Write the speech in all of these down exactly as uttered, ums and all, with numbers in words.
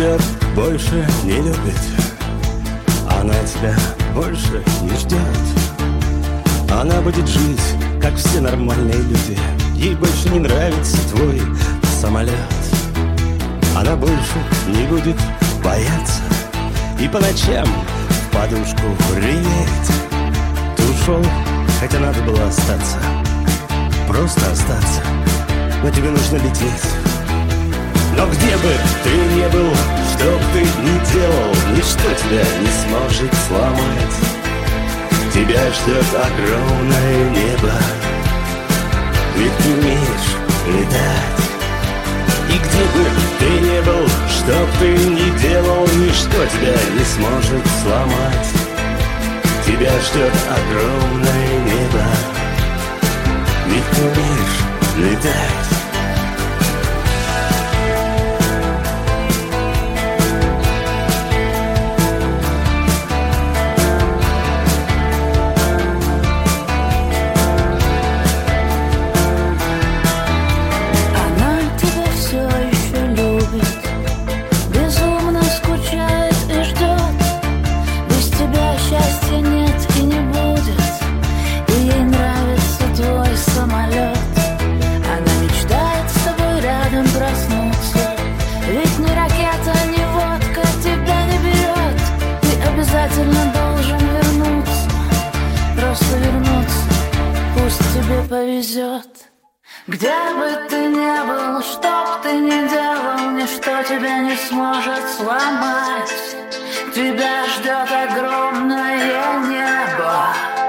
ждет, больше не любит. Она тебя больше не ждет. Она будет жить, как все нормальные люди. Ей больше не нравится твой самолет. Она больше не будет бояться и по ночам в подушку реветь. Ты ушел, хотя надо было остаться. Просто остаться, но тебе нужно лететь. Но где бы ты ни был, что бы ты ни делал, ничто тебя не сможет сломать. Тебя ждет огромное небо, ведь ты умеешь летать. И где бы ты ни был, что бы ты ни делал, ничто тебя не сможет сломать. Тебя ждет огромное небо, ведь ты умеешь летать. Повезет. Где бы ты ни был, что б ты ни делал, ничто тебя не сможет сломать. Тебя ждет огромное небо.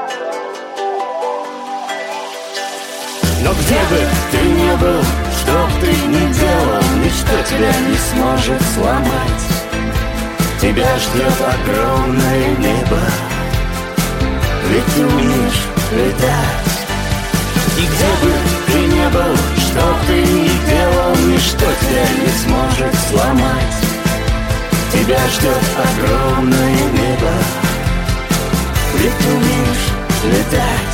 Но где бы ты ни был, что б ты ни делал, ничто тебя не сможет сломать. Тебя ждет огромное небо, ведь ты умеешь летать. И где бы ты ни был, что б ты ни делал, ничто тебя не сможет сломать. Тебя ждет огромное небо, ведь ты умеешь летать.